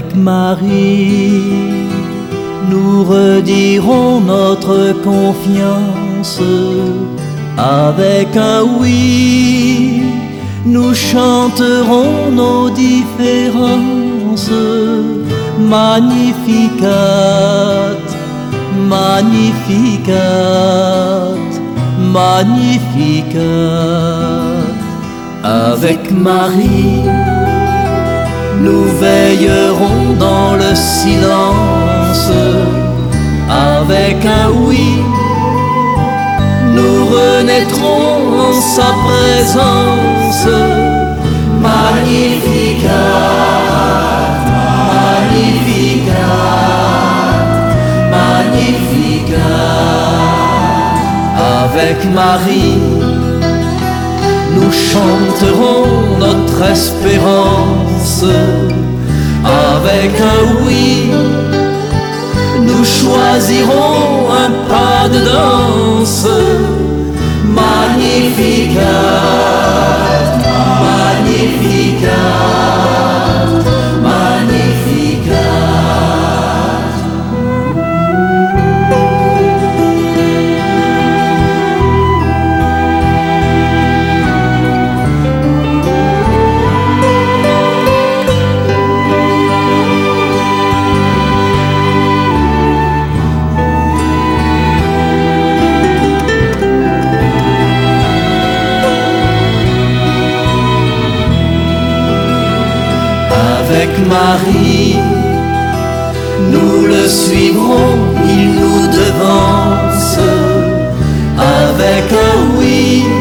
Avec Marie, nous redirons notre confiance. Avec un oui, nous chanterons nos différences. Magnificat, Magnificat, Magnificat. Avec Marie, nous veillerons dans le silence. Avec un oui, nous renaîtrons en sa présence. Magnificat, Magnificat, Magnificat. Avec Marie, nous chanterons notre espérance. Avec un oui, nous choisirons un pas de danse. Magnificat, Magnificat, Magnificat. Avec Marie, nous le suivrons, il nous devance. Avec un oui,